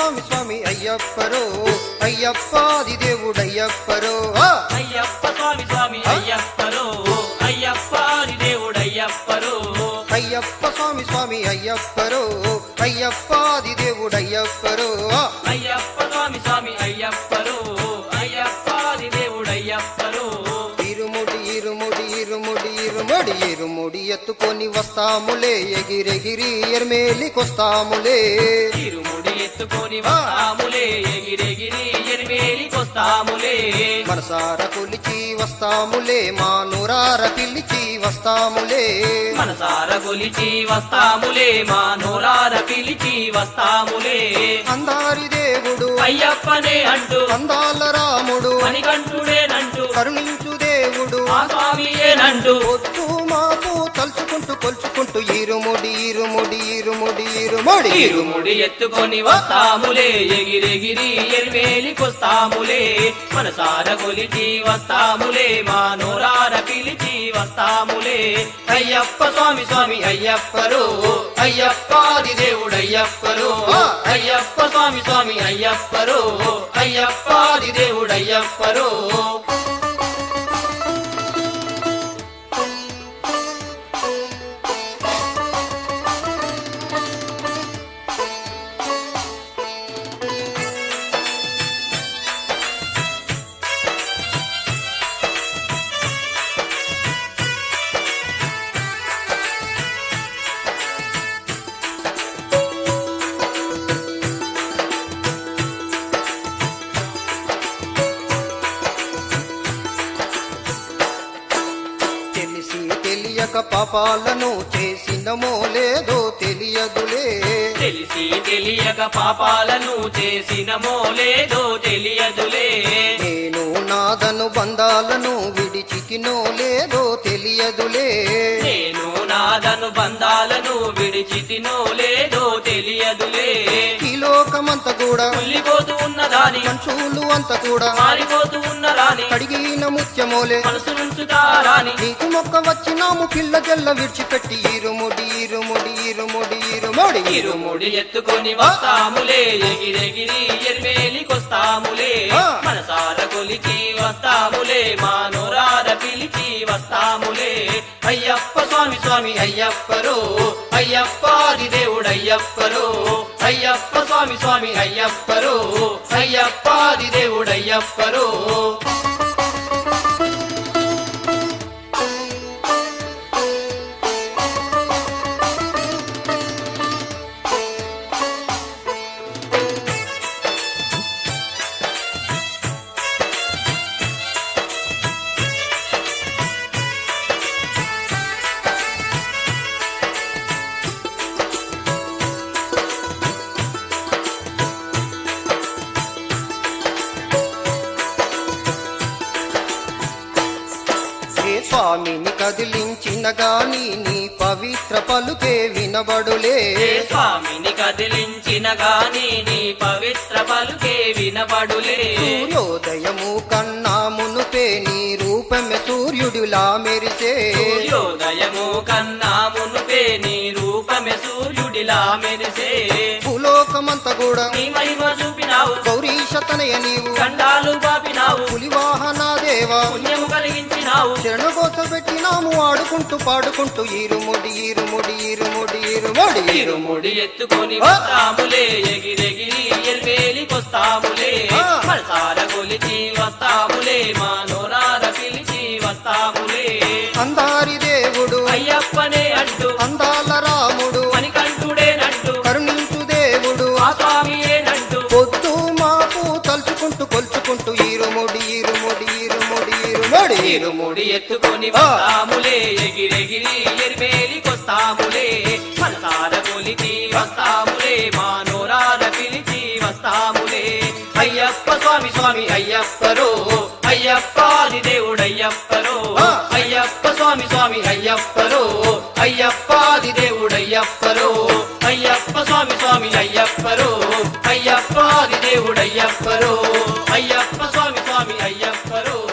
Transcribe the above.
స్వామి స్వామి అయ్యప్పరో అయ్యప్పాది దేవుడయ్యప్పరో అయ్యప్ప స్వామి స్వామి అయ్యప్పరో అయ్యప్పాది దేవుడయ్యప్పరో అయ్యప్ప స్వామి స్వామి అయ్యప్పరో అయ్యప్పాది దేవుడయ్యప్పరో అయ్యప్ప స్వామి స్వామి అయ్యప్పరో అయ్యప్పాది దేవుడయ్యప్పరో ఇరుముడి ఇరుముడి ఇరుముడి ఇరుముడి ఇరుముడి ఎత్తుకొని వస్తాములే ఎగిరెగిరి ఎర్మేలికొస్తాములే ఇరుముడి ఎత్తుకొని వస్తాములే ఎగిరెగిరి ఎరిమేలికొస్తాములే మనసార కొలిచి వస్తాములే మా నూరార పిలిచి వస్తాములే మనసార కొలిచి వస్తాములే మా నోరార పిలిచి వస్తాములే అందారి దేవుడు అయ్యప్పనే అంటూ అందాల రాముడు మణికంఠుడేనంటూ కరుణించు దేవుడు ఆ స్వామియేనంటూ పొద్దు మాపు తలుచుకుంటూ కొలుచుకుంటూ ఇరుముడి ఇరుముడి ఇరుముడి ఇరుముడి ఇరుముడి ఎత్తుకొని వస్తాములే ఎగిరెగిరి ఎరిమేలికొస్తాములే మనసార కొలిచి వస్తాములే మా నోరార పిలిచి వస్తాములే అయ్యప్ప స్వామి స్వామి అయ్యప్పరో అయ్యప్పాది దేవుడయ్యప్పరో అయ్యప్ప స్వామి స్వామి అయ్యప్పరో అయ్యప్పాది దేవుడయ్యప్పరో తెలిసి తెలియక పాపాలను చేసినమో లేదో తెలియదులే తెలిసి తెలియక పాపాలను చేసినమో లేదో తెలియదులే నేను నాదను బంధాలను విడిచితినో లేదో తెలియదులే నేను నాదను బంధాలను విడిచితినో లేదో తెలియదులే ఈ లోకమంత కూడా కుళ్ళిపోతూ ఉన్నదాని మనుషులు అంత కూడా మారిపోతూ ఉన్నదాని కడిగిన ముత్యమోలే మనసు నుంచుతారాని నీకు మొక్క వచ్చినాము పిల్ల జల్ల విడిచిపెట్టి ఇరుముడి ఇరుముడి ఇరుముడి ఇరుముడి ఇరుముడి ఎత్తుకొని వస్తాములే ఎగిరెగిరి ఎరిమేలికొస్తాములే మనసార కొలిచి వస్తాములే మా నోరార పిలిచి వస్తాములే అయ్యప్ప స్వామి స్వామి అయ్యప్పరో అయ్యప్పాది దేవుడయ్యప్పరో అయ్యప్ప స్వామి స్వామి అయ్యప్పరో అయ్యప్పాది దేవుడయ్యప్పరో ఏ స్వామిని కదిలించిన గాని నీ పవిత్ర పలుకే వినబడులే ఏ స్వామిని కదిలించిన గాని నీ పవిత్ర పలుకే వినబడులే సూర్యోదయము కన్నా మునుపే నీ రూపమే సూర్యుడిలా మెరిసే సూర్యోదయము కన్నా మునుపే నీ రూపమే సూర్యుడిలా మెరిసే భూలోకమంత కూడా నీ మహిమ చూపినావు గౌరీశతనయ నీవు ఖండాలు బాపినావు పులివాహన దేవా పుణ్యము కలిగించినావు శరణగోస పెట్టినాము ఆడుకుంటూ పాడుకుంటూ ఇరుముడి ఇరుముడి ఇరుముడి ఇరుముడి ఇరుముడి ఎత్తుకొని వస్తాములే ఎగిరెగిరి ఎల్వేలికొస్తాములే మనసార కొలిచి వస్తాములే మా నోరార పిలిచి వస్తాములే అందారి దేవుడు అయ్యప్పనే అంటూ అందాల రాముడు మణికంఠుడేనంటూ కరుణించు దేవుడు ఆ స్వామియేనంటూ పొద్దు మాపు తలుచుకుంటూ కొలుచుకుంటూ ఇరుముడి ఇరుముడి ఇరుముడి ఇరుముడి ఇరుముడి ఎత్తుకొని వస్తాములే ఎగిరెగిరి ఎరిమేలికొస్తాములే మనసార కొలిచి వస్తాములే మా నోరార పిలిచి వస్తాములే అయ్యప్ప స్వామి స్వామి అయ్యప్పరో అయ్యప్పాది దేవుడయ్యప్పరో అయ్యప్ప స్వామి స్వామి అయ్యప్పరో అయ్యప్పాది దేవుడయ్యప్పరో అయ్యప్ప స్వామి స్వామి అయ్యప్పరో అయ్యప్పాది దేవుడయ్యప్పరో అయ్యప్ప స్వామి స్వామి అయ్యప్పరో